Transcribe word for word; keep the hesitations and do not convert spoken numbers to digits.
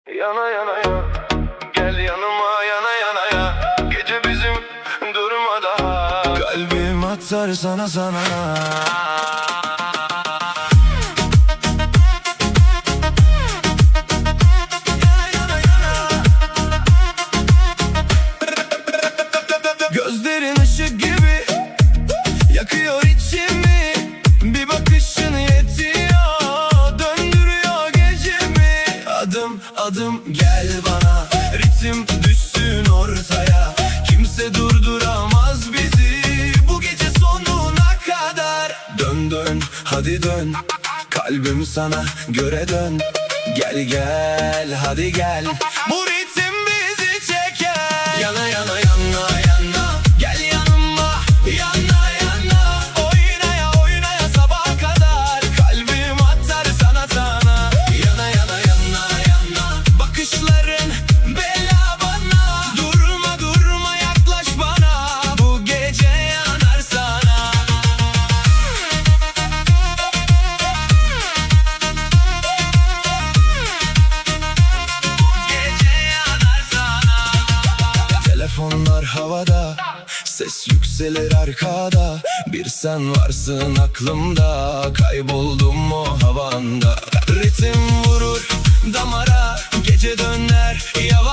Yana yana ya, gel yanıma yana yana ya. Gece bizim durma daha. Kalbim atar sana sana. Gözlerin ışık gibi yakıyor içimi. Bir bakışın yetiyor, döndürüyor gecemi. Adım adım gel bana, ritim düşsün ortaya. Kimse durduramaz bizi bu gece sonuna kadar. Dön dön hadi dön, kalbim sana göre dön. Gel gel hadi gel, bu ritim bizi çeker. Yana yana yana yana, gel yanıma yana yana. Oynaya oynaya sabaha kadar, kalbim atar sana sana. Yana yana yana yana, bakışların bela bana. Durma durma yaklaş bana, bu gece yanar sana. Telefonlar havada, ses yükselir arkada. Bir sen varsın aklımda, kayboldum o havanda. Ritim vurur damara, gece döner yavaş.